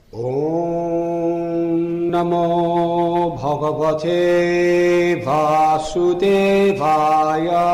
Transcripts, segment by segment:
Om Namo Bhagavate Vasudevaya.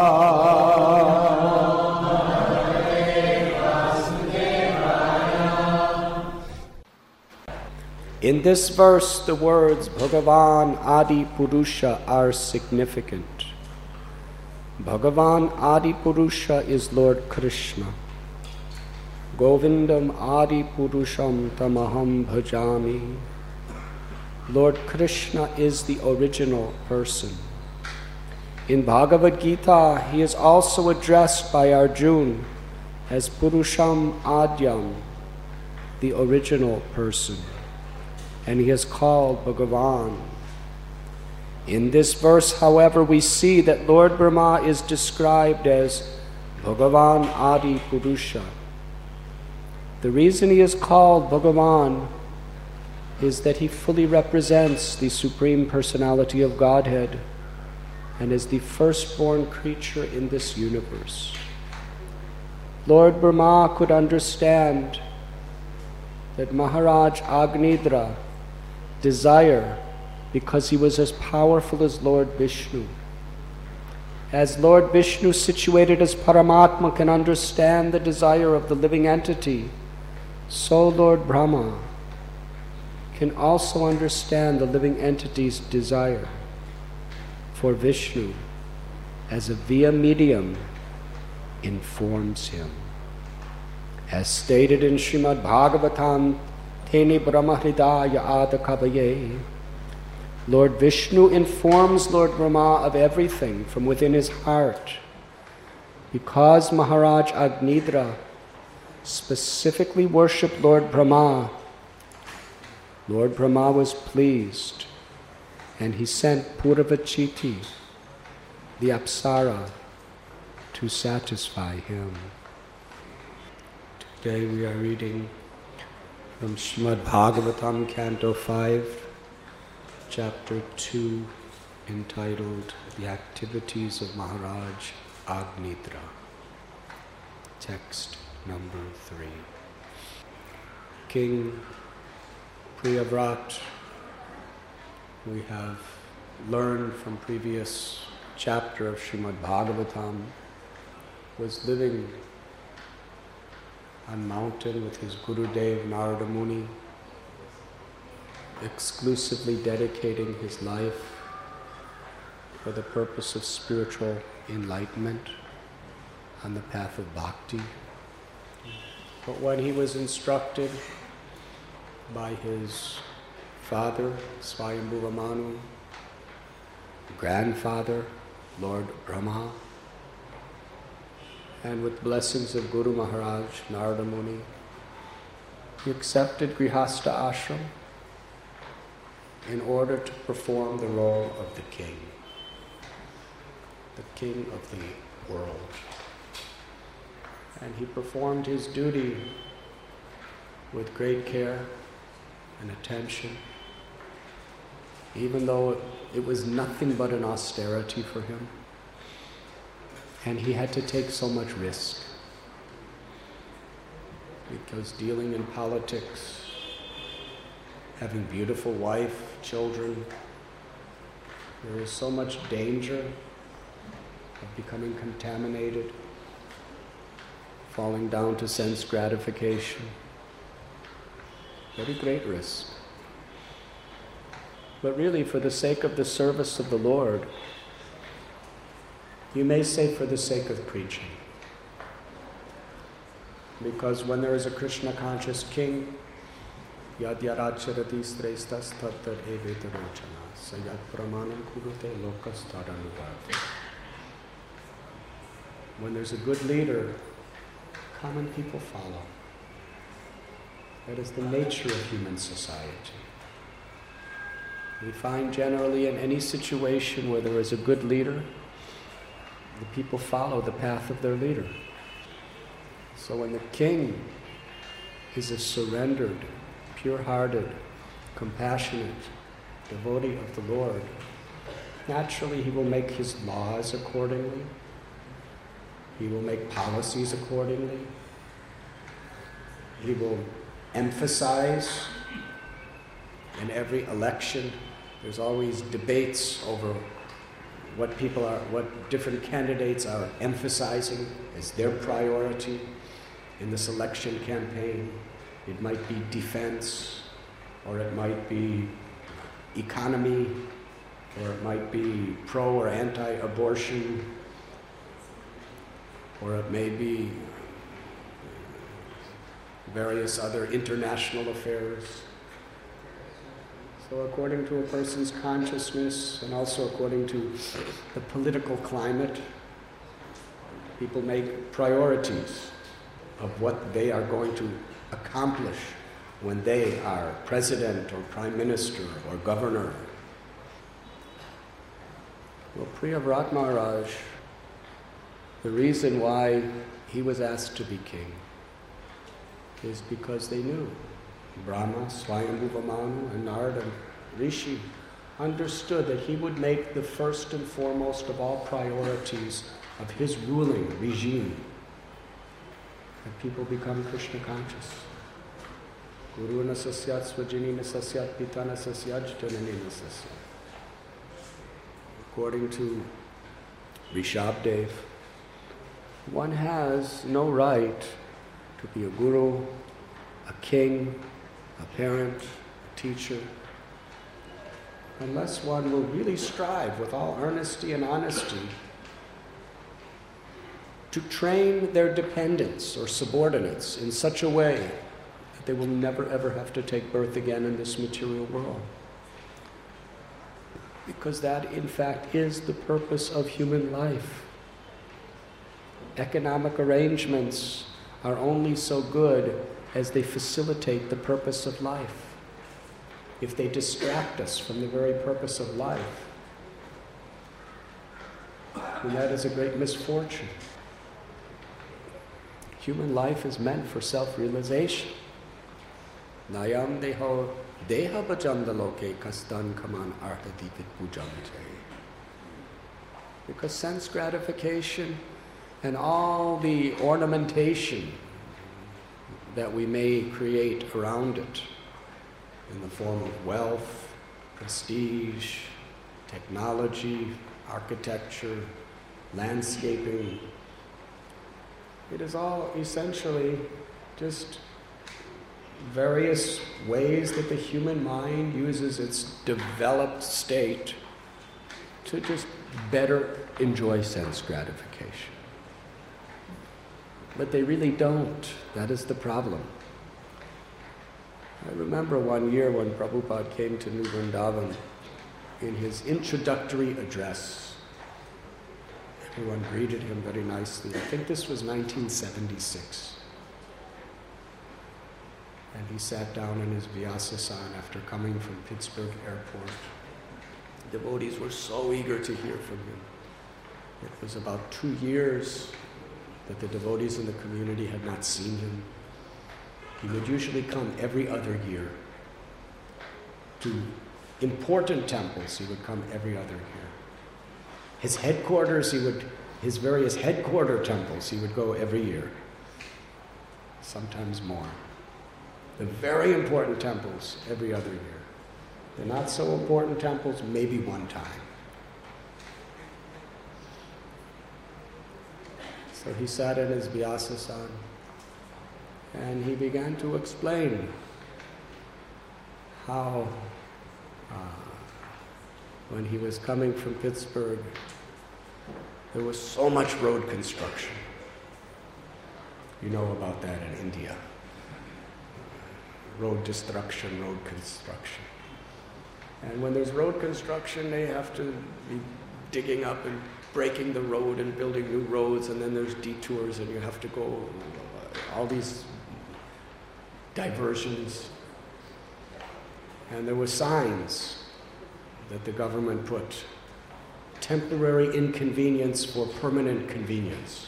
In this verse, the words Bhagavan Adi Purusha are significant. Bhagavan Adi Purusha is Lord Krishna. Govindam Adi Purusham Tamaham Bhajami. Lord Krishna is the original person. In Bhagavad Gita, he is also addressed by Arjuna as Purusham Adyam, the original person, and he is called Bhagavan. In this verse, however, we see that Lord Brahma is described as Bhagavan Adi Purusha. The reason he is called Bhagavan is that he fully represents the Supreme Personality of Godhead and is the firstborn creature in this universe. Lord Brahma could understand that Maharaj Agnidra desire because he was as powerful as Lord Vishnu. As Lord Vishnu, situated as Paramatma, can understand the desire of the living entity, so Lord Brahma can also understand the living entity's desire, for Vishnu, as a via medium, informs him. As stated in Srimad Bhagavatam, Teni Brahma Hridaya Adakavaye, Lord Vishnu informs Lord Brahma of everything from within his heart. Because Maharaj Agnidra specifically worshipped Lord Brahma was pleased, and he sent Purvachiti, the Apsara, to satisfy him. Today we are reading from Srimad Bhagavatam, Canto 5, Chapter 2, entitled The Activities of Maharaj Agnidra. Text number 3. King Priyavrat, we have learned from previous chapter of Srimad Bhagavatam, was living on mountain with his Gurudev Narada Muni, exclusively dedicating his life for the purpose of spiritual enlightenment on the path of bhakti. But when he was instructed by his father, Swayambhuva Manu, grandfather, Lord Brahma, and with blessings of Guru Maharaj, Narada Muni, he accepted Grihastha Ashram in order to perform the role of the king of the world. And he performed his duty with great care and attention, even though it was nothing but an austerity for him. And he had to take so much risk, because dealing in politics, having beautiful wife, children, there is so much danger of becoming contaminated, falling down to sense gratification. Very great risk. But really, for the sake of the service of the Lord, you may say for the sake of preaching. Because when there is a Krishna-conscious king, yad yaracharati srestas tattar evetarachana sayat pramanam kurute lokas tadanubhav. When there's a good leader, common people follow. That is the nature of human society. We find generally in any situation where there is a good leader, the people follow the path of their leader. So when the king is a surrendered, pure-hearted, compassionate devotee of the Lord, naturally he will make his laws accordingly. He will make policies accordingly. He will emphasize in every election. There's always debates over what different candidates are emphasizing as their priority in this election campaign. It might be defense, or it might be economy, or it might be pro or anti-abortion, or it may be various other international affairs. So according to a person's consciousness, and also according to the political climate, people make priorities of what they are going to accomplish when they are president or prime minister or governor. Well, Priyavrat Maharaj, the reason why he was asked to be king is because they knew. Brahma, Swayambhuva Manu, and Narada Rishi understood that he would make the first and foremost of all priorities of his ruling regime that people become Krishna conscious. Guru na sasyat swajini na sasyat pita na sasyat janani na sasyat. According to Rishabdev, one has no right to be a guru, a king, a parent, a teacher, unless one will really strive with all earnesty and honesty to train their dependents or subordinates in such a way that they will never ever have to take birth again in this material world. Because that, in fact, is the purpose of human life. Economic arrangements are only so good as they facilitate the purpose of life. If they distract us from the very purpose of life, then that is a great misfortune. Human life is meant for self-realization. Nayam deho deha bajandaloke kastan kaman arhati pujamte. Because sense gratification and all the ornamentation that we may create around it in the form of wealth, prestige, technology, architecture, landscaping, it is all essentially just various ways that the human mind uses its developed state to just better enjoy sense gratification. But they really don't. That is the problem. I remember one year when Prabhupada came to New Vrindavan, in his introductory address, everyone greeted him very nicely. I think this was 1976. And he sat down in his Vyasasana after coming from Pittsburgh Airport. Devotees were so eager to hear from him. It was about 2 years that the devotees in the community had not seen him. He would usually come every other year. To important temples, he would come every other year. His headquarters, his various headquarter temples, he would go every year. Sometimes more. The very important temples, every other year. The not so important temples, maybe one time. So he sat in his Vyasasana and he began to explain how when he was coming from Pittsburgh, there was so much road construction. You know about that in India. Road destruction, road construction. And when there's road construction, they have to be digging up and breaking the road and building new roads, and then there's detours and you have to go, all these diversions. And there were signs that the government put, temporary inconvenience for permanent convenience.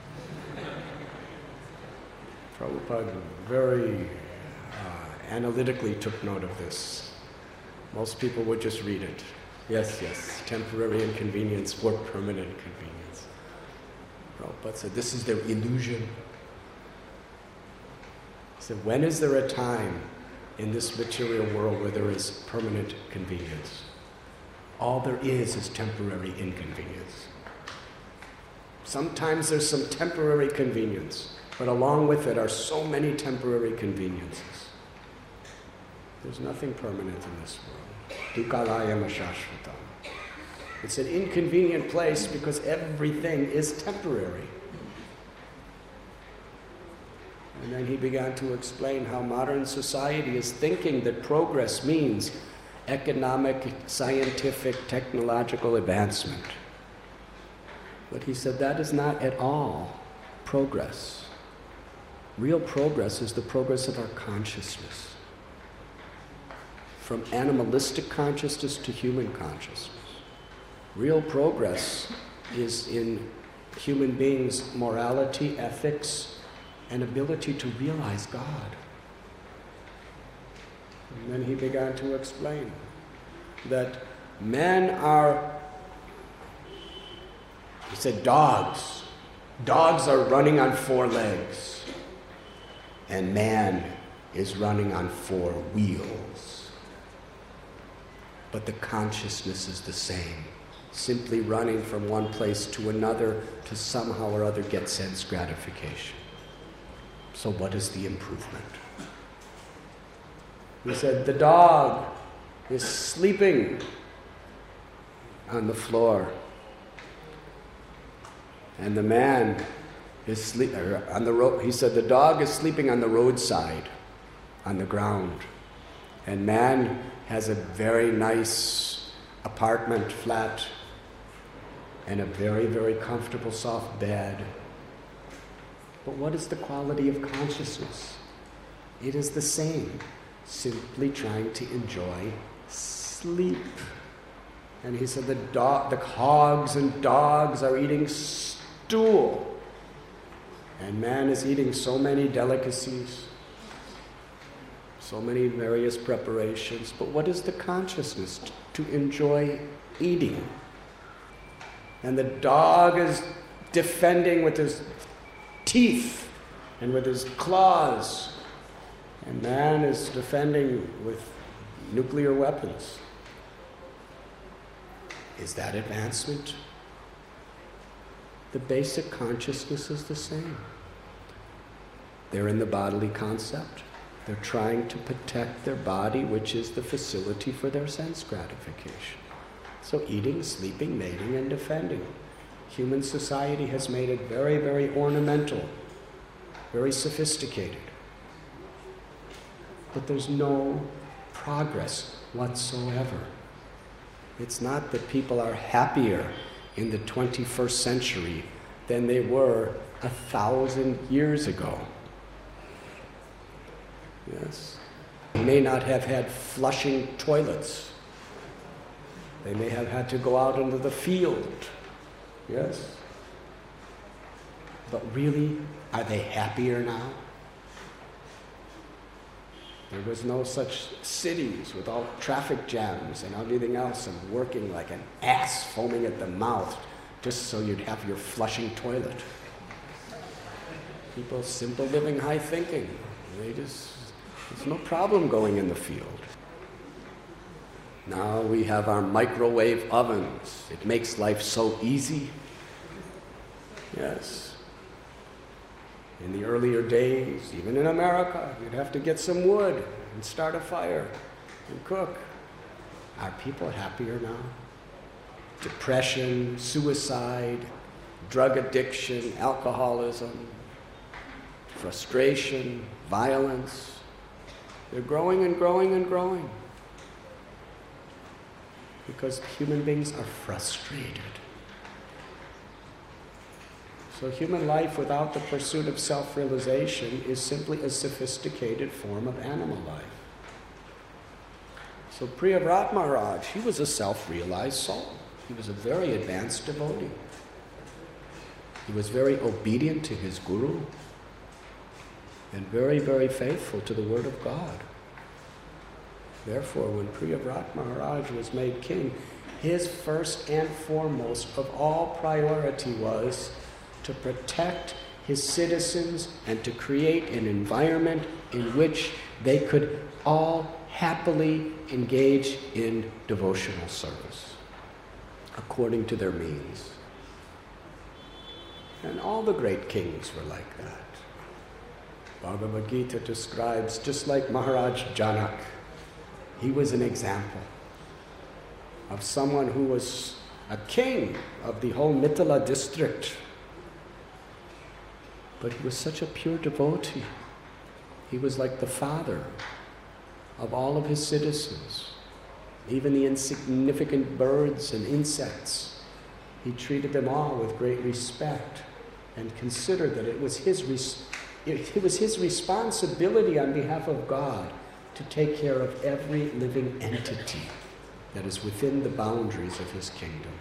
Prabhupada very analytically took note of this. Most people would just read it. Yes, yes, temporary inconvenience for permanent convenience. Prabhupada said, this is their illusion. So when is there a time in this material world where there is permanent convenience? All there is temporary inconvenience. Sometimes there's some temporary convenience, but along with it are so many temporary conveniences. There's nothing permanent in this world. Dukkalayam ashashvatam. It's an inconvenient place because everything is temporary. And then he began to explain how modern society is thinking that progress means economic, scientific, technological advancement. But he said that is not at all progress. Real progress is the progress of our consciousness. From animalistic consciousness to human consciousness. Real progress is in human beings' morality, ethics, and ability to realize God. And then he began to explain that men are, he said, dogs. Dogs are running on 4 legs, and man is running on 4 wheels. But the consciousness is the same, simply running from one place to another to somehow or other get sense gratification. So what is the improvement? He said, the dog is sleeping on the floor, and the man is sleeping on the road. He said, the dog is sleeping on the roadside, on the ground, and man has a very nice apartment, flat, and a very, very comfortable, soft bed. But what is the quality of consciousness? It is the same, simply trying to enjoy sleep. And he said the hogs and dogs are eating stool, and man is eating so many delicacies, so many various preparations. But what is the consciousness? To enjoy eating. And the dog is defending with his teeth and with his claws, and man is defending with nuclear weapons. Is that advancement? The basic consciousness is the same. They're in the bodily concept. They're trying to protect their body, which is the facility for their sense gratification. So eating, sleeping, mating, and defending. Human society has made it very, very ornamental, very sophisticated. But there's no progress whatsoever. It's not that people are happier in the 21st century than they were 1,000 years ago. Yes. They may not have had flushing toilets. They may have had to go out into the field. Yes. But really, are they happier now? There was no such cities with all traffic jams and everything else and working like an ass foaming at the mouth just so you'd have your flushing toilet. People simple living, high thinking. There's no problem going in the field. Now we have our microwave ovens. It makes life so easy. Yes. In the earlier days, even in America, you'd have to get some wood and start a fire and cook. Are people happier now? Depression, suicide, drug addiction, alcoholism, frustration, violence. They're growing and growing and growing. Because human beings are frustrated. So human life without the pursuit of self-realization is simply a sophisticated form of animal life. So Priyavrat Maharaj, he was a self-realized soul. He was a very advanced devotee. He was very obedient to his guru and very, very faithful to the word of God. Therefore, when Priyavrat Maharaj was made king, his first and foremost of all priority was to protect his citizens and to create an environment in which they could all happily engage in devotional service according to their means. And all the great kings were like that. Bhagavad Gita describes, just like Maharaj Janak, he was an example of someone who was a king of the whole Mithila district. But he was such a pure devotee. He was like the father of all of his citizens. Even the insignificant birds and insects, he treated them all with great respect and considered that it was his responsibility on behalf of God to take care of every living entity that is within the boundaries of his kingdom.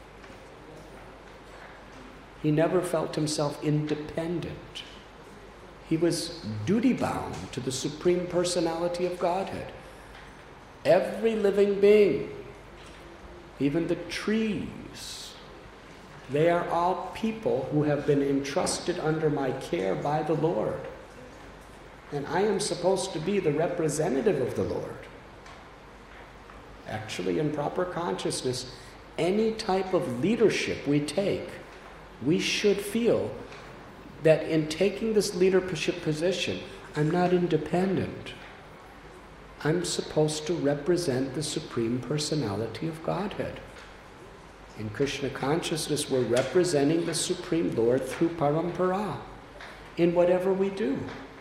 He never felt himself independent. He was duty-bound to the Supreme Personality of Godhead. Every living being, even the trees, they are all people who have been entrusted under my care by the Lord. And I am supposed to be the representative of the Lord. Actually, in proper consciousness, any type of leadership we take, we should feel that in taking this leadership position, I'm not independent. I'm supposed to represent the Supreme Personality of Godhead. In Krishna consciousness, we're representing the Supreme Lord through parampara in whatever we do.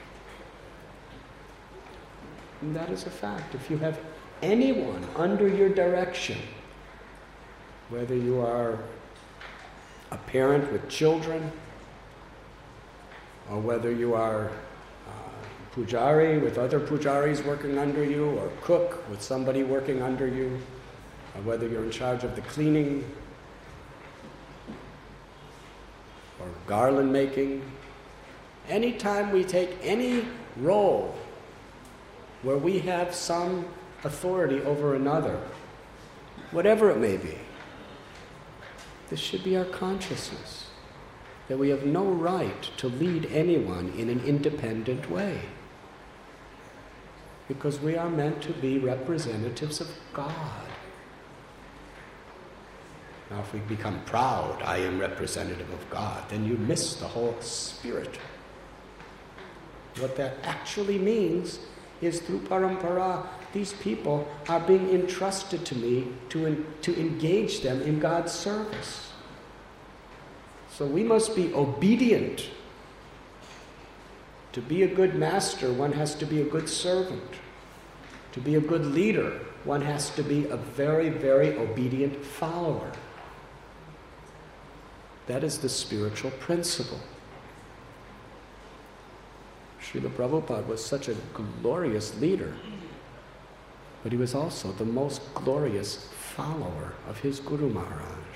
And that is a fact. If you have anyone under your direction, whether you are a parent with children, or whether you are pujari with other pujaris working under you, or cook with somebody working under you, or whether you're in charge of the cleaning, or garland making, anytime we take any role where we have some authority over another, whatever it may be, this should be our consciousness, that we have no right to lead anyone in an independent way, because we are meant to be representatives of God. Now, if we become proud, I am representative of God, then you miss the whole spirit. What that actually means is through parampara, these people are being entrusted to me to engage them in God's service. So we must be obedient. To be a good master, one has to be a good servant. To be a good leader, one has to be a very, very obedient follower. That is the spiritual principle. Srila Prabhupada was such a glorious leader, but he was also the most glorious follower of his Guru Maharaj.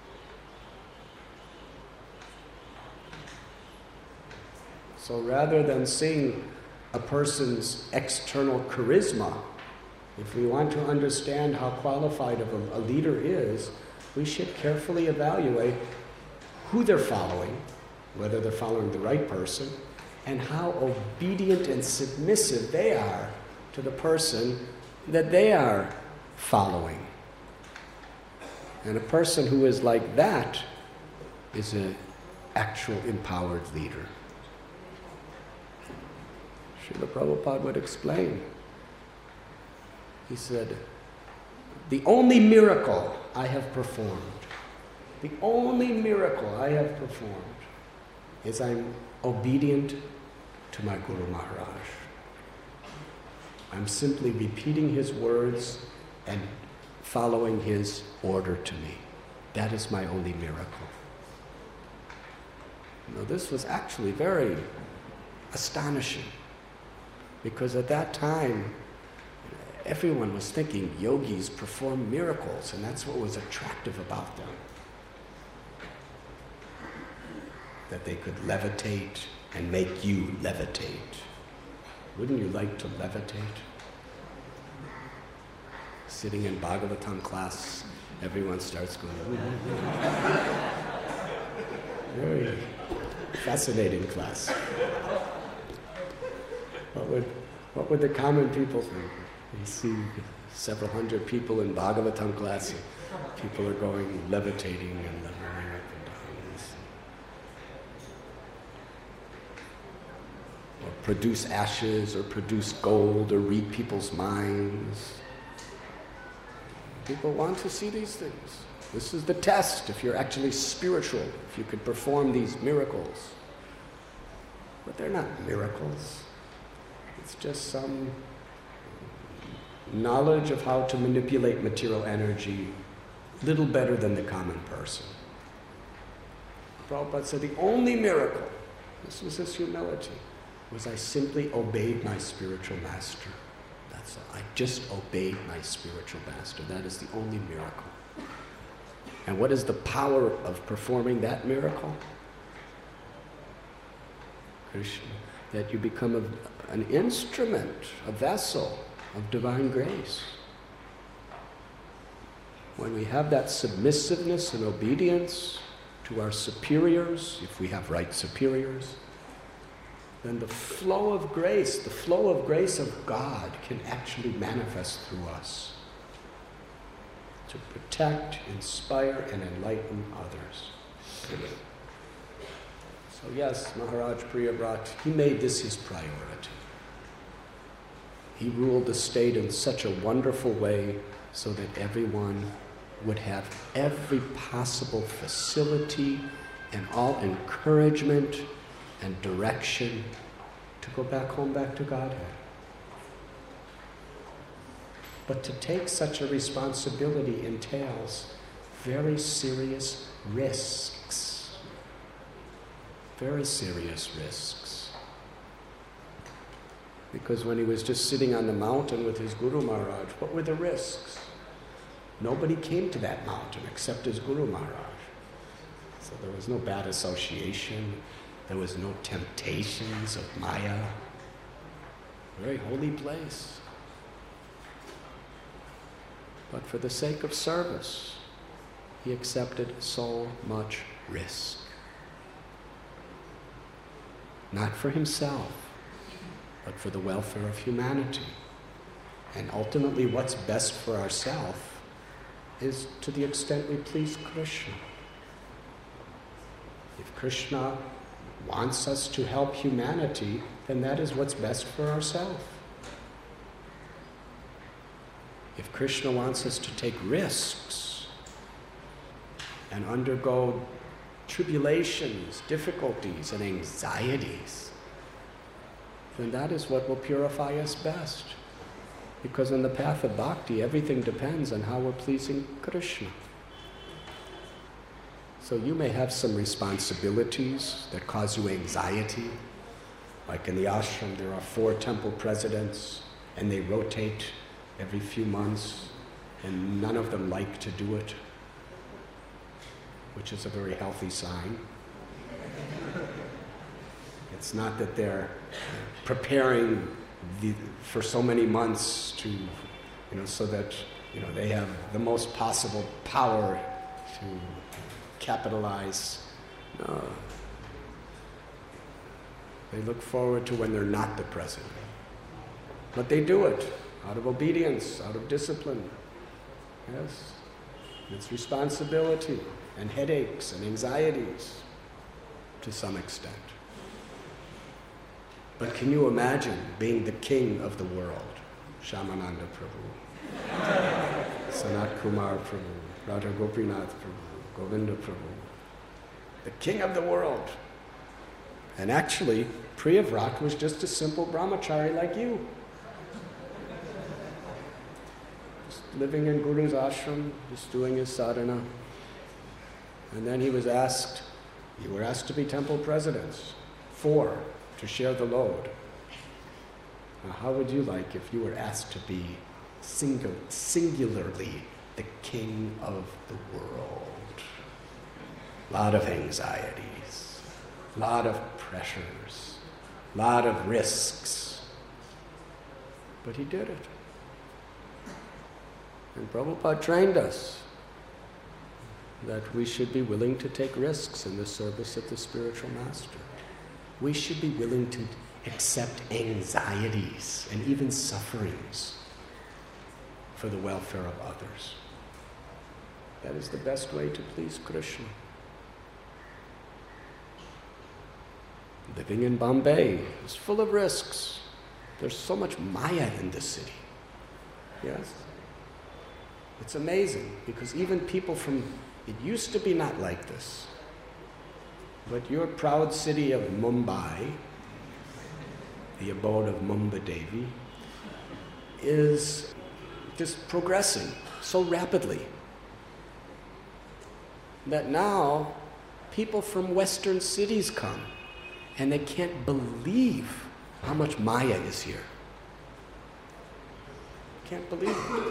So rather than seeing a person's external charisma, if we want to understand how qualified of a leader is, we should carefully evaluate who they're following, whether they're following the right person, and how obedient and submissive they are to the person that they are following. And a person who is like that is an actual empowered leader. Srila Prabhupada would explain. He said, the only miracle I have performed, the only miracle I have performed is I'm obedient to my Guru Maharaj. I'm simply repeating his words and following his order to me. That is my only miracle. Now, this was actually very astonishing, because at that time, everyone was thinking yogis perform miracles, and that's what was attractive about them. That they could levitate and make you levitate. Wouldn't you like to levitate? Sitting in Bhagavatam class, everyone starts going, very Fascinating class. What would the common people think? You see several hundred people in Bhagavatam class. People are going levitating and levering up and down. Or produce ashes, or produce gold, or read people's minds. People want to see these things. This is the test if you're actually spiritual, if you could perform these miracles. But they're not miracles. It's just some knowledge of how to manipulate material energy little better than the common person. Prabhupada said the only miracle, this was his humility, was I simply obeyed my spiritual master. That's all. I just obeyed my spiritual master. That is the only miracle. And what is the power of performing that miracle? Krishna, that you become an instrument, a vessel of divine grace. When we have that submissiveness and obedience to our superiors, if we have right superiors, then the flow of grace of God can actually manifest through us to protect, inspire, and enlighten others. So yes, Maharaj Priyavrat, he made this his priority. He ruled the state in such a wonderful way so that everyone would have every possible facility and all encouragement and direction to go back home, back to Godhead. But to take such a responsibility entails very serious risks. Very serious risks. Because when he was just sitting on the mountain with his Guru Maharaj, what were the risks? Nobody came to that mountain except his Guru Maharaj. So there was no bad association. There was no temptations of Maya. A very holy place. But for the sake of service, he accepted so much risk. Not for himself, but for the welfare of humanity. And ultimately, what's best for ourselves is to the extent we please Krishna. If Krishna wants us to help humanity, then that is what's best for ourselves. If Krishna wants us to take risks and undergo tribulations, difficulties, and anxieties, then that is what will purify us best. Because in the path of bhakti, everything depends on how we're pleasing Krishna. So you may have some responsibilities that cause you anxiety. Like in the ashram, there are 4 temple presidents, and they rotate every few months, and none of them like to do it, which is a very healthy sign. It's not that they're preparing for so many months to, so that, they have the most possible power to capitalize. No. They look forward to when they're not the president. But they do it out of obedience, out of discipline. Yes. It's responsibility and headaches and anxieties to some extent. But can you imagine being the king of the world? Shyamananda Prabhu, Sanat Kumar Prabhu, Radha Gopinath Prabhu, Govinda Prabhu. The king of the world. And actually, Priyavrat was just a simple brahmachari like you. Just living in Guru's ashram, just doing his sadhana. And then he was asked, you were asked to be temple presidents, 4, to share the load. Now, how would you like if you were asked to be singularly the king of the world? A lot of anxieties, a lot of pressures, a lot of risks. But he did it. And Prabhupada trained us. that we should be willing to take risks in the service of the spiritual master. We should be willing to accept anxieties and even sufferings for the welfare of others. That is the best way to please Krishna. Living in Bombay is full of risks. There's so much Maya in the city. Yes? It's amazing because even people from, it used to be not like this. But your proud city of Mumbai, the abode of Mumba Devi, is just progressing so rapidly that now people from Western cities come and they can't believe how much Maya is here. Can't believe it.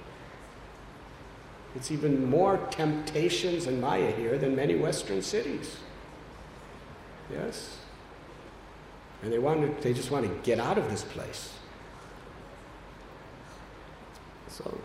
It's even more temptations and Maya here than many Western cities. Yes? And they just want to get out of this place. So,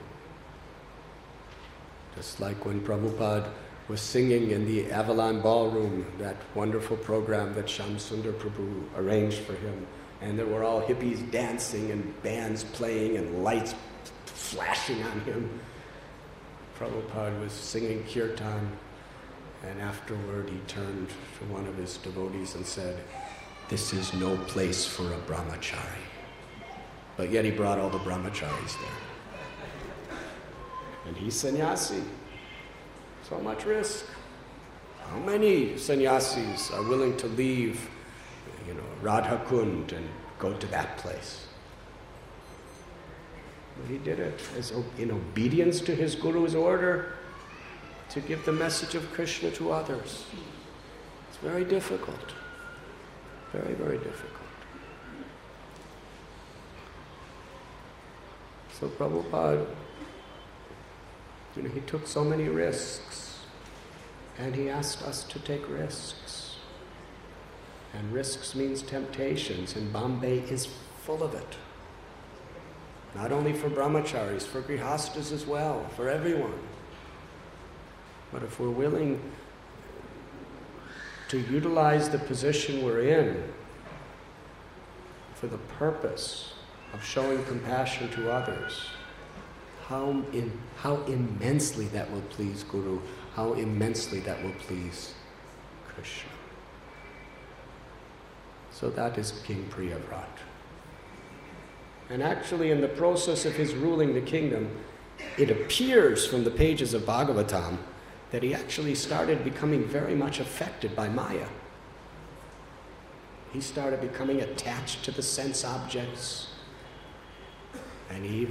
just like when Prabhupada was singing in the Avalon Ballroom, that wonderful program that Shamsundar Prabhu arranged for him, and there were all hippies dancing and bands playing and lights flashing on him. Prabhupada was singing kirtan, and afterward he turned to one of his devotees and said, "This is no place for a brahmachari." But yet he brought all the brahmacharis there. And he's sannyasi. So much risk. How many sannyasis are willing to leave, Radha Kund and go to that place? But he did it as in obedience to his guru's order to give the message of Krishna to others. It's very difficult. Very, very difficult. So Prabhupada, he took so many risks, and he asked us to take risks. And risks means temptations, and Bombay is full of it. Not only for brahmacharis, for grihastas as well, for everyone. But if we're willing to utilize the position we're in for the purpose of showing compassion to others, how immensely that will please Guru, how immensely that will please Krishna. So that is King Priyavrat. And actually in the process of his ruling the kingdom, it appears from the pages of Bhagavatam that he actually started becoming very much affected by Maya. He started becoming attached to the sense objects. And he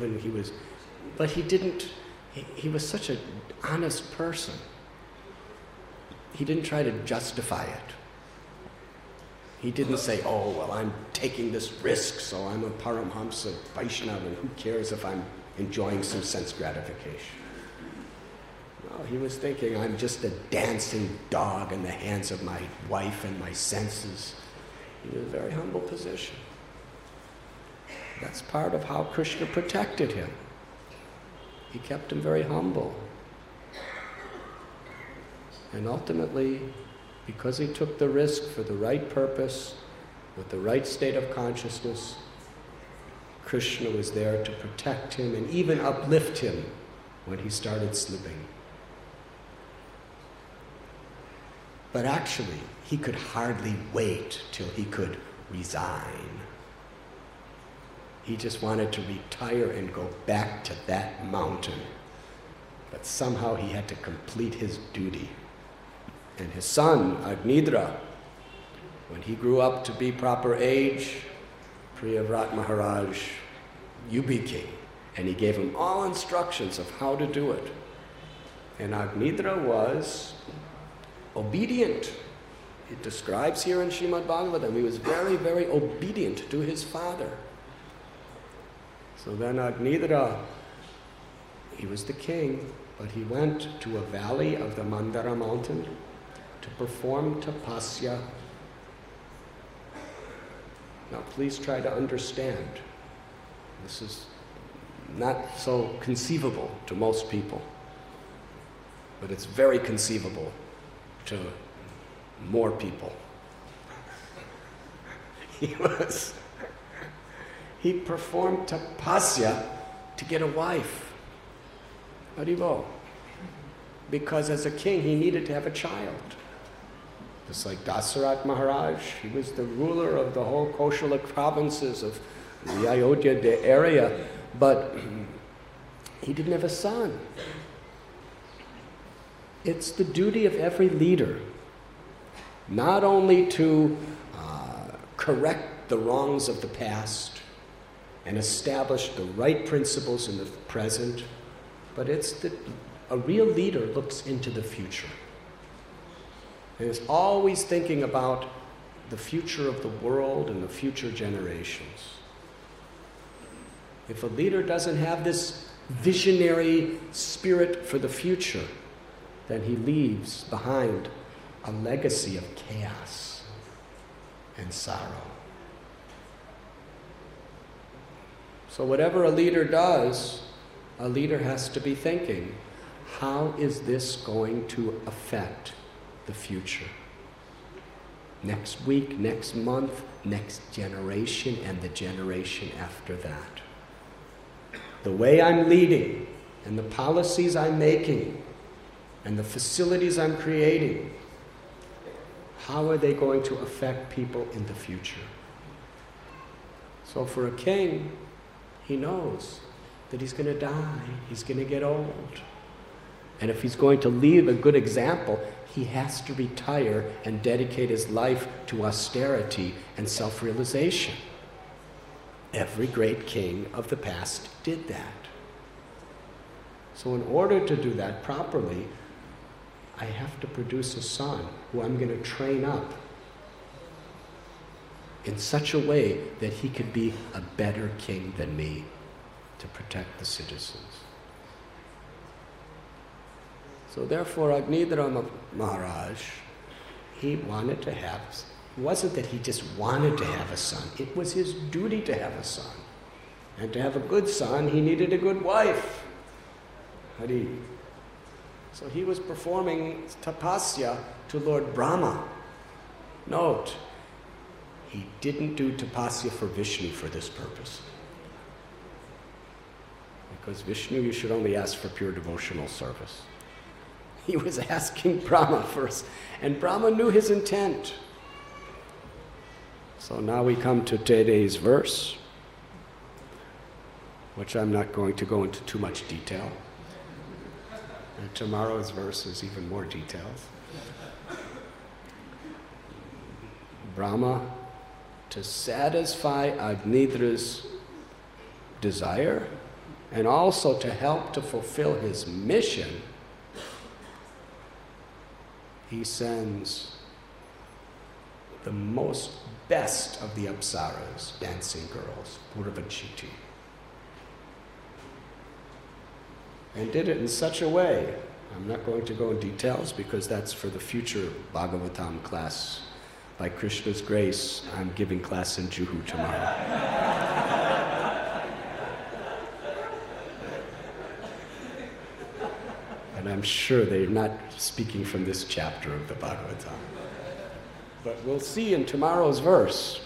was such an honest person. He didn't try to justify it. He didn't say, "Oh, well, I'm taking this risk, so I'm a Paramhamsa Vaishnava, and who cares if I'm enjoying some sense gratification?" No, he was thinking, "I'm just a dancing dog in the hands of my wife and my senses." He was in a very humble position. That's part of how Krishna protected him. He kept him very humble. And ultimately, because he took the risk for the right purpose, with the right state of consciousness, Krishna was there to protect him and even uplift him when he started slipping. But actually, he could hardly wait till he could resign. He just wanted to retire and go back to that mountain. But somehow he had to complete his duty. And his son, Agnidra, when he grew up to be proper age, Priyavrat Maharaj, "You be king." And he gave him all instructions of how to do it. And Agnidra was obedient. It describes here in Srimad Bhagavatam, he was very, very obedient to his father. So then Agnidra, he was the king, but he went to a valley of the Mandara mountain to perform tapasya. Now please try to understand. This is not so conceivable to most people. but it's very conceivable to more people. He performed tapasya to get a wife. Haribo. Because as a king, he needed to have a child. Just like Dasarat Maharaj, he was the ruler of the whole Koshala provinces of the Ayodhya area, but he didn't have a son. It's the duty of every leader not only to correct the wrongs of the past and establish the right principles in the present, but it's that a real leader looks into the future and is always thinking about the future of the world and the future generations. If a leader doesn't have this visionary spirit for the future, then he leaves behind a legacy of chaos and sorrow. So whatever a leader does, a leader has to be thinking, how is this going to affect the future? Next week, next month, next generation, and the generation after that. The way I'm leading, and the policies I'm making, and the facilities I'm creating, how are they going to affect people in the future? So for a king, he knows that he's going to die, he's going to get old. And if he's going to leave a good example, he has to retire and dedicate his life to austerity and self-realization. Every great king of the past did that. So in order to do that properly, I have to produce a son who I'm going to train up in such a way that he could be a better king than me to protect the citizens. So therefore, Agnidhara Maharaj, he wanted to have, it wasn't that he just wanted to have a son, it was his duty to have a son. And to have a good son, he needed a good wife. Hari. So he was performing tapasya to Lord Brahma. Note, he didn't do tapasya for Vishnu for this purpose. Because Vishnu, you should only ask for pure devotional service. He was asking Brahma first, and Brahma knew his intent. So now we come to today's verse, which I'm not going to go into too much detail. And tomorrow's verse is even more details. Brahma, to satisfy Agnidhara's desire and also to help to fulfill his mission, he sends the most best of the Apsaras, dancing girls, Purvachiti. And did it in such a way, I'm not going to go in details because that's for the future Bhagavatam class. By Krishna's grace, I'm giving class in Juhu tomorrow. And I'm sure they're not speaking from this chapter of the Bhagavatam. But we'll see in tomorrow's verse.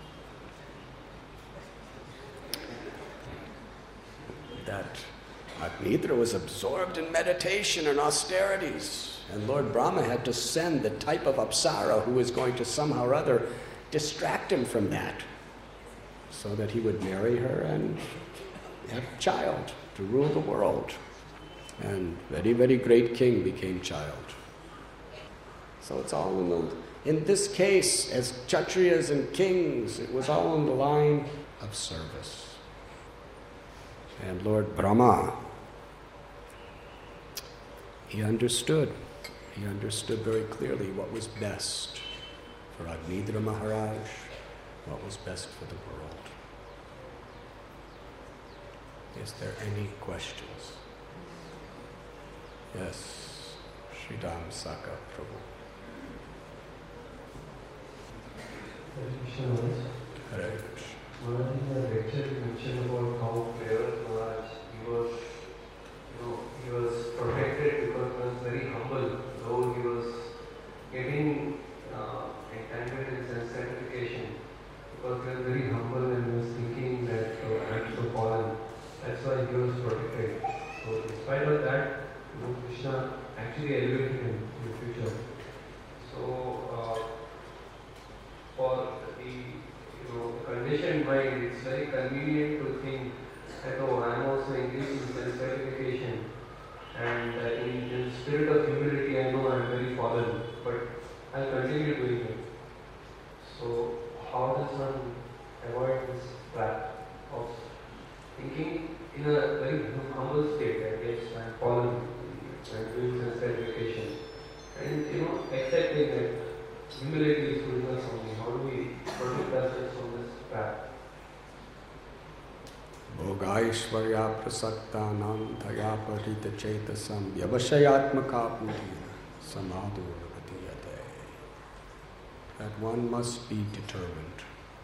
That Agnidhara was absorbed in meditation and austerities, and Lord Brahma had to send the type of Apsara who was going to somehow or other distract him from that, so that he would marry her and have a child to rule the world. And very, very great king became child. So it's all in this case, as Kshatriyas and kings, it was all in the line of service. And Lord Brahma, he understood very clearly what was best for Agnidhara Maharaj, what was best for the world. Is there any questions? Yes, Sridham Saka Prabhu. Hare Krishna. One in the lecture you mentioned about how Prayer Maharaj, he was protected because it was very was protected. So in spite of that, Krishna actually elevated him in the future. So for the conditioned mind, it's very convenient to think that I'm also engaged in self-gratification, and in the spirit of humility, I know I'm very fallen, but I'll continue doing it. So how does one avoid this trap of thinking in a very humble state that yes, I'm fallen, I'm doing self-gratification, and accepting that humility is goodness only. How do we protect ourselves from this trap? Bhogaishvarya prasaktanam thaya parita chetasam vyavashayatmaka buddhi samadhu vadiyate. That one must be determined.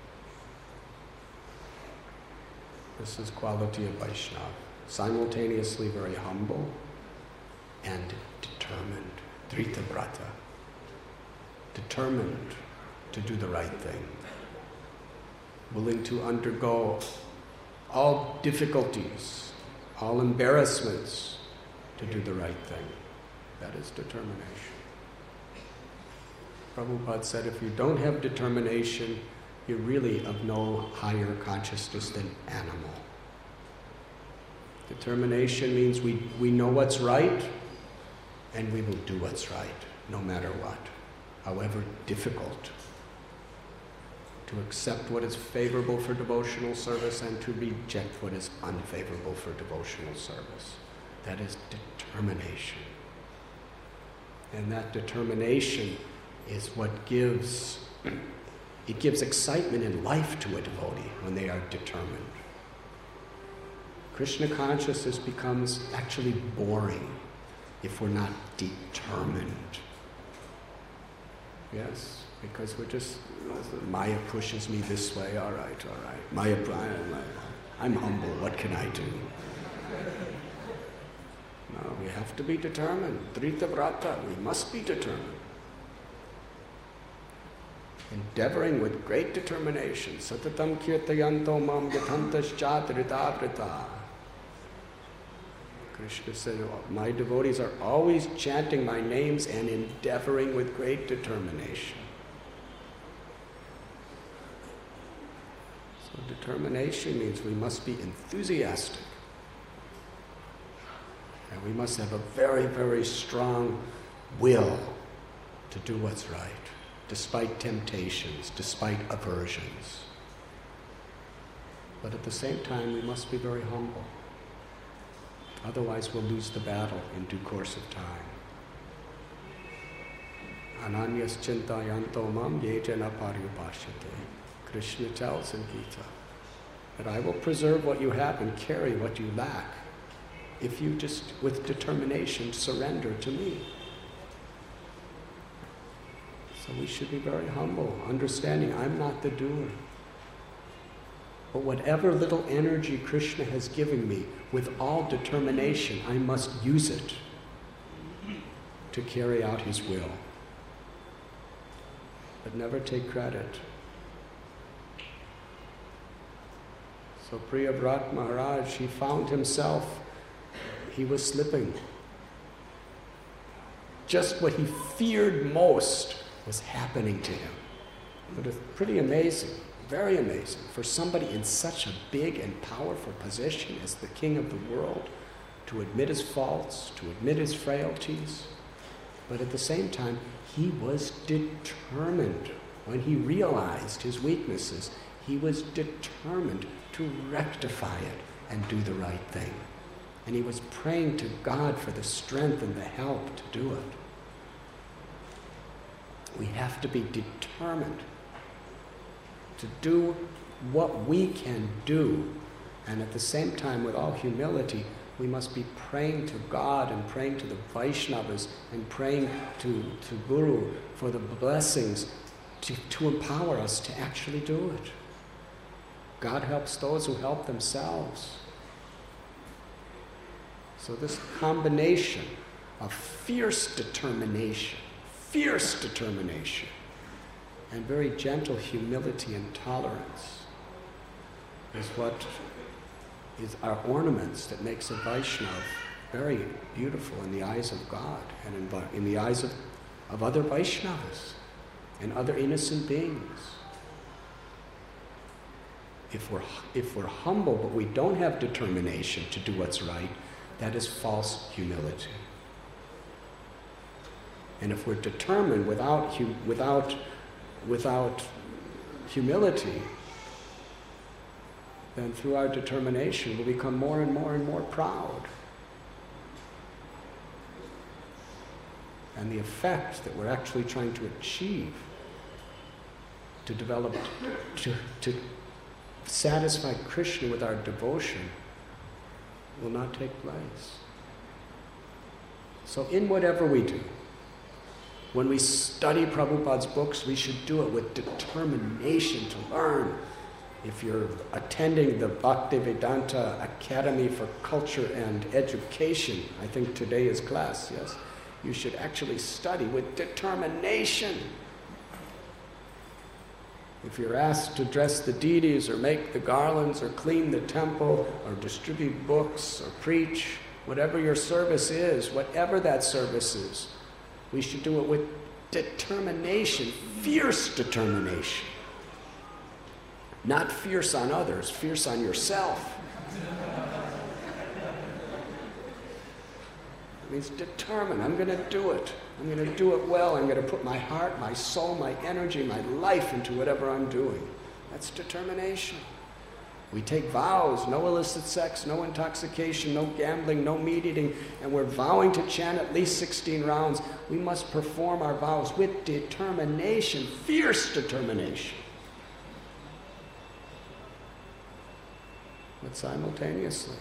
This is quality of Vaishnava. Simultaneously very humble and determined. Dritavrata. Determined to do the right thing. Willing to undergo all difficulties, all embarrassments to do the right thing. That is determination. Prabhupada said if you don't have determination, you're really of no higher consciousness than animal. Determination means we know what's right and we will do what's right, no matter what, however difficult. To accept what is favorable for devotional service and to reject what is unfavorable for devotional service. That is determination. And that determination is what gives excitement in life to a devotee when they are determined. Krishna consciousness becomes actually boring if we're not determined. Yes? Because we're just, Maya pushes me this way, all right. Maya, I'm humble, what can I do? No, we have to be determined. Dritavrata, we must be determined. Endeavoring with great determination. Satatam kirtayanto mam yatantascha dritavrata. Krishna said, my devotees are always chanting my names and endeavoring with great determination. So determination means we must be enthusiastic. And we must have a very, very strong will to do what's right, despite temptations, despite aversions. But at the same time, we must be very humble. Otherwise, we'll lose the battle in due course of time. Ananyas chintayanto mam yejana paryupashyate. Krishna tells in Gita that I will preserve what you have and carry what you lack if you just, with determination, surrender to me. So we should be very humble, understanding I'm not the doer. But whatever little energy Krishna has given me, with all determination, I must use it to carry out his will. But never take credit. So Priyavrat Maharaj, he found himself, he was slipping. Just what he feared most was happening to him. But it's pretty amazing, very amazing, for somebody in such a big and powerful position as the king of the world to admit his faults, to admit his frailties. But at the same time, he was determined. When he realized his weaknesses, he was determined to rectify it and do the right thing. And he was praying to God for the strength and the help to do it. We have to be determined to do what we can do. And at the same time, with all humility, we must be praying to God and praying to the Vaishnavas and praying to Guru for the blessings to empower us to actually do it. God helps those who help themselves. So this combination of fierce determination, and very gentle humility and tolerance is what are ornaments that makes a Vaishnava very beautiful in the eyes of God and in the eyes of other Vaishnavas and other innocent beings. If we're humble but we don't have determination to do what's right, that is false humility. And if we're determined without humility, then through our determination we'll become more and more and more proud. And the effect that we're actually trying to achieve, to develop, to satisfy Krishna with our devotion, will not take place. So in whatever we do, when we study Prabhupada's books, we should do it with determination to learn. If you're attending the Bhaktivedanta Academy for Culture and Education, I think today is class, yes, you should actually study with determination. If you're asked to dress the deities or make the garlands or clean the temple or distribute books or preach, whatever your service is, whatever that service is, we should do it with determination, fierce determination. Not fierce on others, fierce on yourself. It means determined. I'm going to do it. I'm going to do it well. I'm going to put my heart, my soul, my energy, my life into whatever I'm doing. That's determination. We take vows, no illicit sex, no intoxication, no gambling, no meat eating, and we're vowing to chant at least 16 rounds. We must perform our vows with determination, fierce determination. But simultaneously,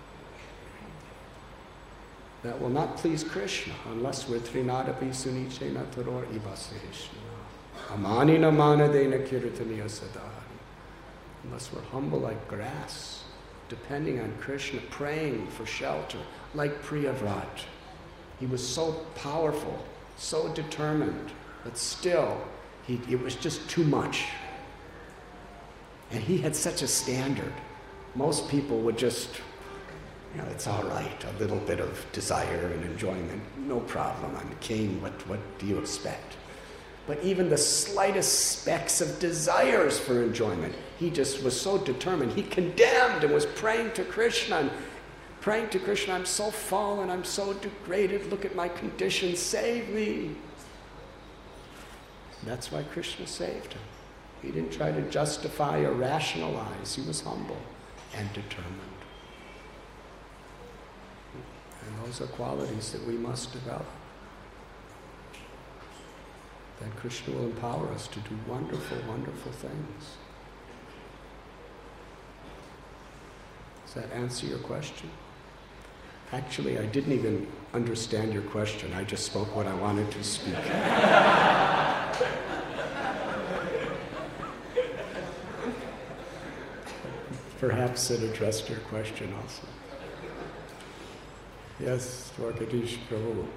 that will not please Krishna unless we're Trinadapi Suniche Nataror Ibasehishna. Amani Namana Dena Kirtaniya Sadhari. Unless we're humble like grass, depending on Krishna, praying for shelter, like Priyavrat. He was so powerful, so determined, but still, it was just too much. And he had such a standard. Most people would just, it's all right, a little bit of desire and enjoyment, no problem. I'm a king, what do you expect? But even the slightest specks of desires for enjoyment, he just was so determined. He condemned and was praying to Krishna, I'm so fallen, I'm so degraded, look at my condition, save me. That's why Krishna saved him. He didn't try to justify or rationalize, he was humble and determined. And those are qualities that we must develop. Then Krishna will empower us to do wonderful, wonderful things. Does that answer your question? Actually, I didn't even understand your question. I just spoke what I wanted to speak. Perhaps it addressed your question also. Yes, Dwarkadish Prabhu.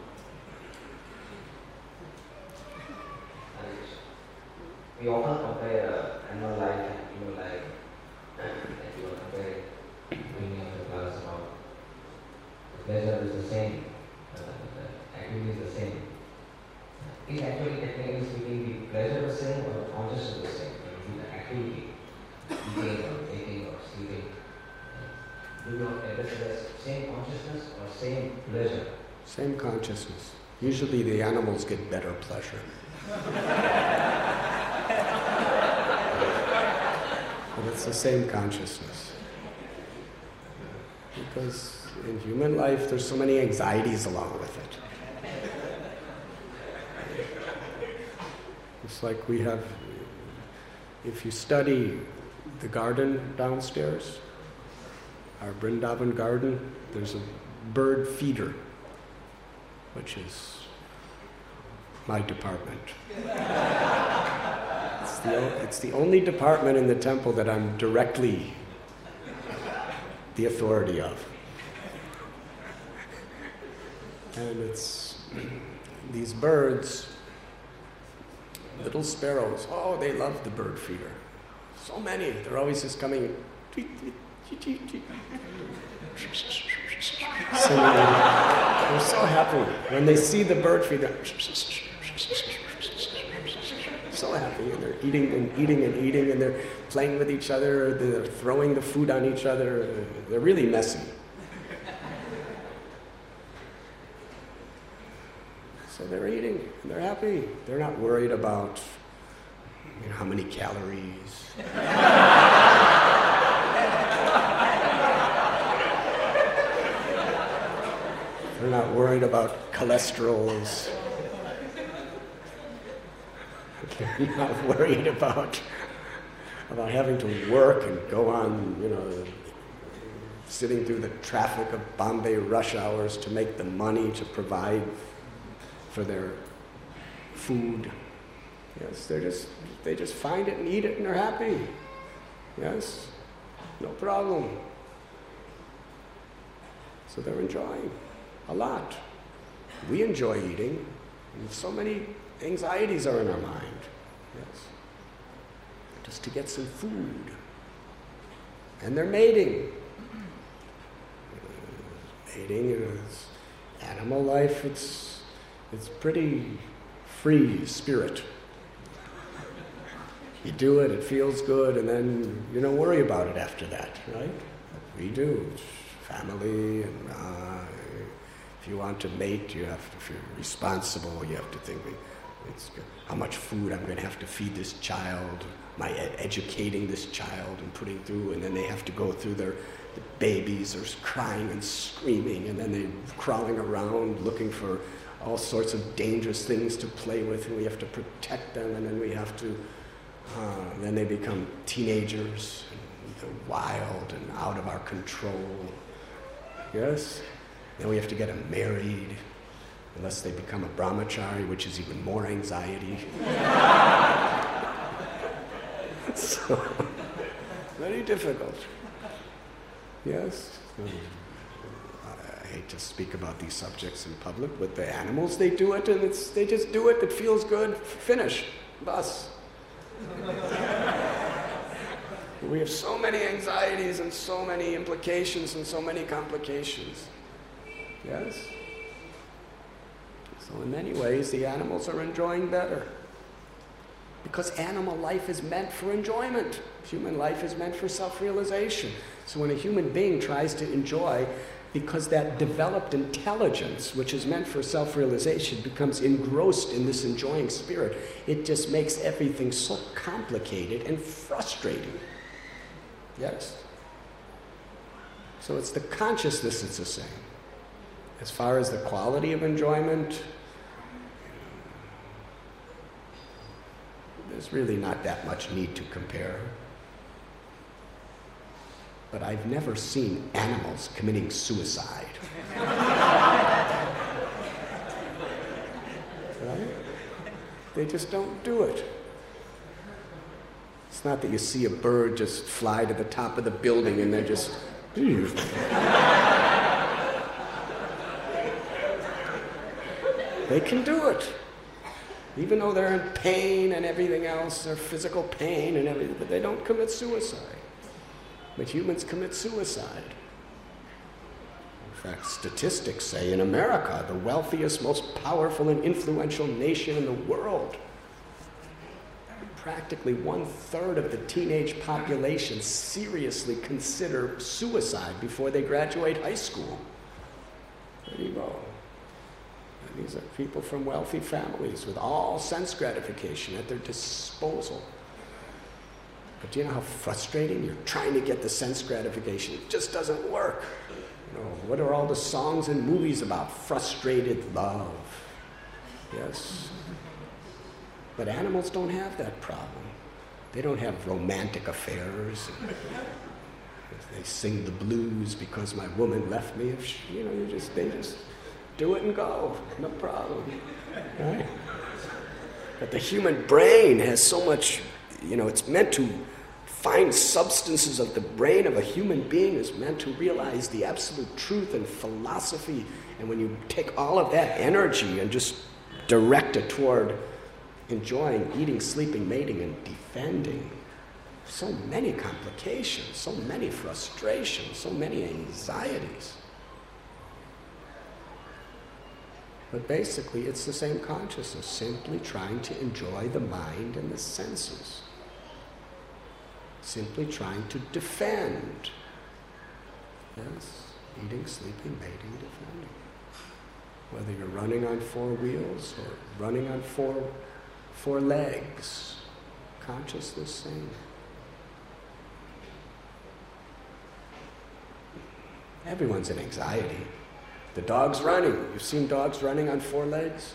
We often compare animal life and human life, and we will compare meaning of the class about the pleasure is the same, the activity is the same. Is actually technically speaking the pleasure the same or the consciousness the same? The activity, eating or taking or sleeping. Do you address it as same consciousness or same pleasure? Same consciousness. Usually the animals get better pleasure. But it's the same consciousness. Because in human life there's so many anxieties along with it. It's like we have, if you study the garden downstairs, our Vrindavan garden, there's a bird feeder, which is my department. It's the only department in the temple that I'm directly the authority of. And it's these birds, little sparrows, they love the bird feeder. So many, they're always just coming, tweet, tweet, So they're so happy when they see the bird feed. They're so happy, and they're eating and eating and eating, and they're playing with each other. They're throwing the food on each other. They're really messy. So they're eating, and they're happy. They're not worried about how many calories. They're not worried about cholesterols. They're not worried about having to work and go on, sitting through the traffic of Bombay rush hours to make the money to provide for their food. Yes, they just find it and eat it and they're happy. Yes, no problem. So they're enjoying a lot. We enjoy eating, and so many anxieties are in our mind. Yes, just to get some food. And they're mating. Mating is animal life. It's pretty free spirit. You do it, it feels good, and then you don't worry about it after that, right? We do. Family, and if you want to mate, you have to, if you're responsible, you have to think, how much food I'm going to have to feed this child, am I educating this child and putting through, and then they have to go through the babies are crying and screaming, and then they're crawling around looking for all sorts of dangerous things to play with, and we have to protect them, and then we have to, then they become teenagers, and they're wild and out of our control. Yes? Then we have to get them married, unless they become a brahmachari, which is even more anxiety. So, very difficult. Yes? I hate to speak about these subjects in public. With the animals, they do it, and they just do it. It feels good. Finish. Bus. We have so many anxieties and so many implications and so many complications. Yes? So in many ways, the animals are enjoying better. Because animal life is meant for enjoyment. Human life is meant for self-realization. So when a human being tries to enjoy, because that developed intelligence, which is meant for self-realization, becomes engrossed in this enjoying spirit, it just makes everything so complicated and frustrating. Yes? So it's the consciousness that's the same. As far as the quality of enjoyment, there's really not that much need to compare. But I've never seen animals committing suicide. Right? They just don't do it. It's not that you see a bird just fly to the top of the building and then just... They can do it. Even though they're in pain and everything else, their physical pain and everything, but they don't commit suicide. But humans commit suicide. In fact, statistics say in America, the wealthiest, most powerful and influential nation in the world, practically 1/3 of the teenage population seriously consider suicide before they graduate high school. There you go. And these are people from wealthy families with all sense gratification at their disposal. But do you know how frustrating? You're trying to get the sense gratification. It just doesn't work. What are all the songs and movies about? Frustrated love. Yes. But animals don't have that problem. They don't have romantic affairs. They sing the blues because my woman left me. They just do it and go. No problem. Right? But the human brain has so much, it's meant to find substances of the brain of a human being is meant to realize the absolute truth and philosophy. And when you take all of that energy and just direct it toward enjoying, eating, sleeping, mating, and defending, So many complications, so many frustrations, so many anxieties. But basically, it's the same consciousness, simply trying to enjoy the mind and the senses. Simply trying to defend. Yes, eating, sleeping, mating, defending. Whether you're running on 4 wheels or running on four legs, consciousness same. Everyone's in anxiety. The dog's running. You've seen dogs running on 4 legs?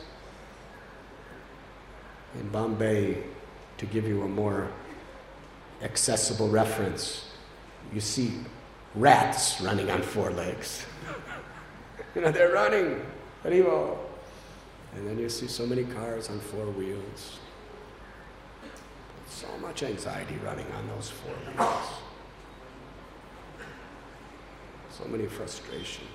In Bombay, to give you a more accessible reference, you see rats running on 4 legs. They're running. Haribo. And then you see so many cars on 4 wheels. So much anxiety running on those 4 wheels. So many frustrations.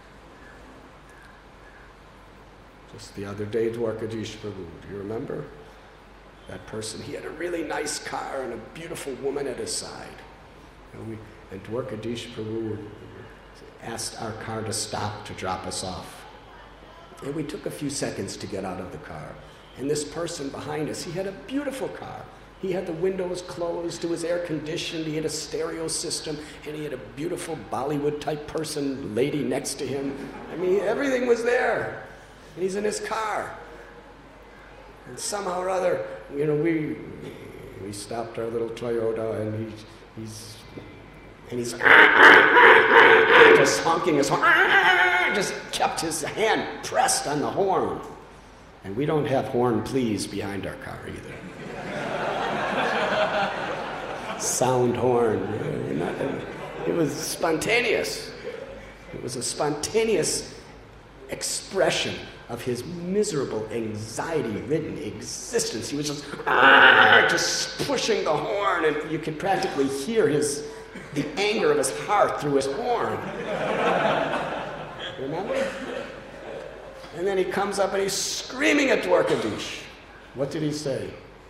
Just the other day, Dwarkadish Prabhu, do you remember? That person, he had a really nice car and a beautiful woman at his side. And Dwarkadish Prabhu asked our car to stop to drop us off. And we took a few seconds to get out of the car. And this person behind us, he had a beautiful car. He had the windows closed, it was air conditioned, he had a stereo system, and he had a beautiful Bollywood type person, lady next to him. I mean, everything was there. And he's in his car. And somehow or other, we stopped our little Toyota, and he's just honking his horn, just kept his hand pressed on the horn. And we don't have horn please behind our car either. Sound horn. It was spontaneous. It was a spontaneous expression of his miserable, anxiety-ridden existence. He was just pushing the horn, and you could practically hear the anger of his heart through his horn. Remember? And then he comes up and he's screaming at Dwarkadish. What did he say?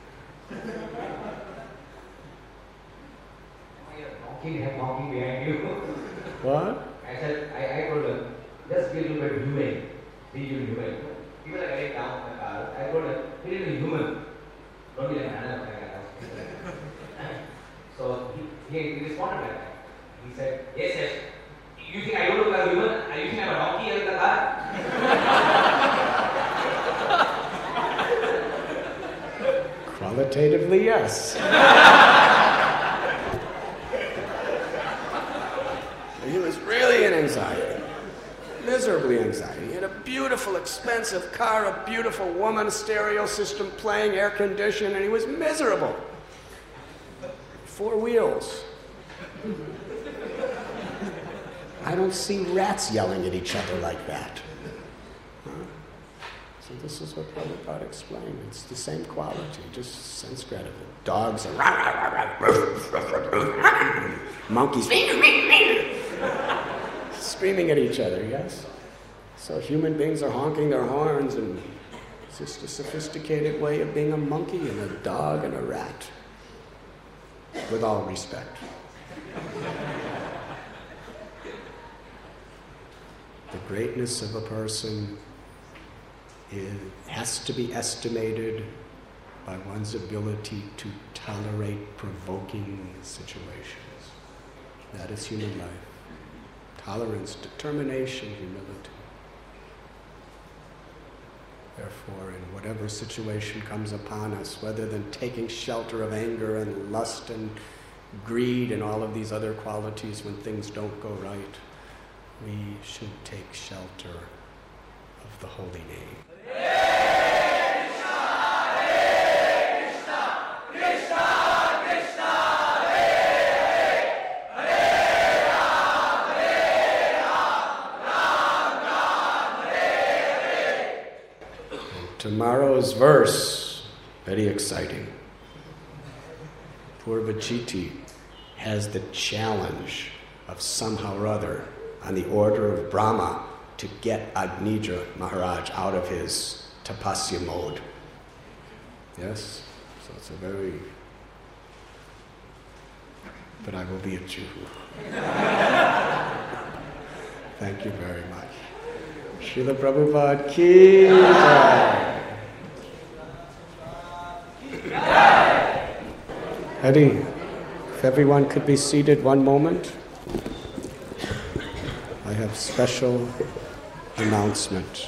Honking behind you. What? I said, I told him, just be a little bit humane. Be human. Even like I lay down in the car, I told him, be a little human. Don't be like an animal. So he responded like that. He said, yes. You think I don't look like a human? Are you think I'm a donkey in the car? Qualitatively, yes. He was really in anxiety, miserably anxiety. He had a beautiful, expensive car, a beautiful woman, stereo system playing, air conditioned, and he was miserable. 4 wheels. I don't see rats yelling at each other like that. So this is what Prabhupada explained. It's the same quality, just sense gratification. Dogs are monkeys screaming at each other, yes? So human beings are honking their horns, and it's just a sophisticated way of being a monkey and a dog and a rat. With all respect. The greatness of a person has to be estimated by one's ability to tolerate provoking situations. That is human life. Tolerance, determination, humility. Therefore, in whatever situation comes upon us, rather than taking shelter of anger and lust and greed and all of these other qualities when things don't go right, we should take shelter of the holy name. Tomorrow's verse, very exciting. Purvachiti has the challenge of somehow or other, on the order of Brahma, to get Agnidra Maharaj out of his tapasya mode. Yes? So it's a very but I will be a Jew. Thank you very much. Srila Prabhupada ki jai. Eddie, if everyone could be seated one moment. I have special announcement.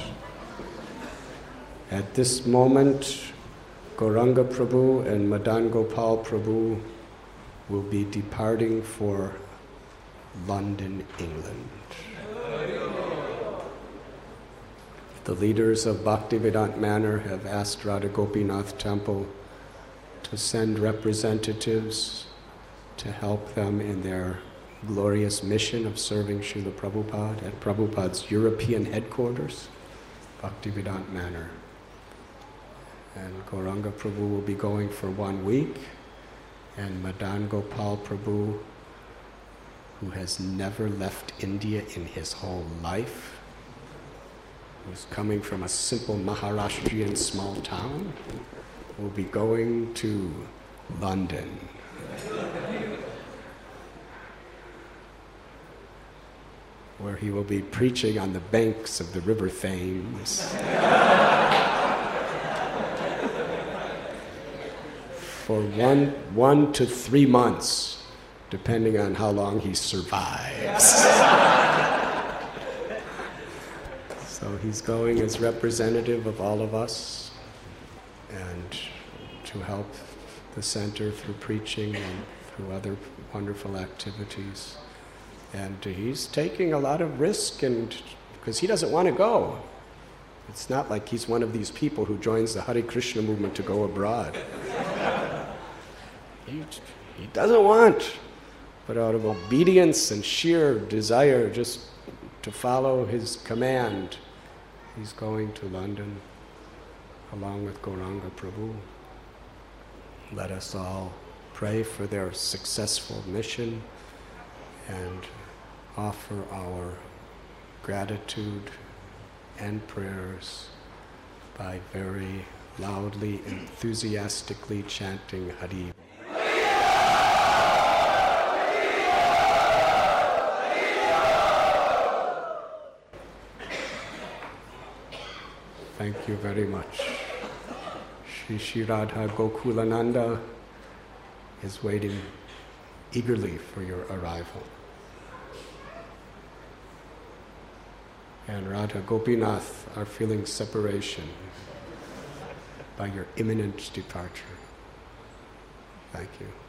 At this moment, Gauranga Prabhu and Madan Gopal Prabhu will be departing for London, England. The leaders of Bhaktivedanta Manor have asked Radha Gopinath Temple to send representatives to help them in their glorious mission of serving Srila Prabhupada at Prabhupada's European headquarters, Bhaktivedanta Manor. And Gauranga Prabhu will be going for 1 week, and Madan Gopal Prabhu, who has never left India in his whole life, who's coming from a simple Maharashtrian small town, will be going to London. Where he will be preaching on the banks of the River Thames. For one to 3 months, depending on how long he survives. So he's going as representative of all of us and to help the center through preaching and through other wonderful activities. And he's taking a lot of risk, and because he doesn't want to go. It's not like he's one of these people who joins the Hare Krishna movement to go abroad. He doesn't want, but out of obedience and sheer desire just to follow his command, he's going to London along with Gauranga Prabhu. Let us all pray for their successful mission and offer our gratitude and prayers by very loudly, enthusiastically chanting Hari. Thank you very much. Shri Radha Gokulananda is waiting eagerly for your arrival. And Radha Gopinath are feeling separation by your imminent departure. Thank you.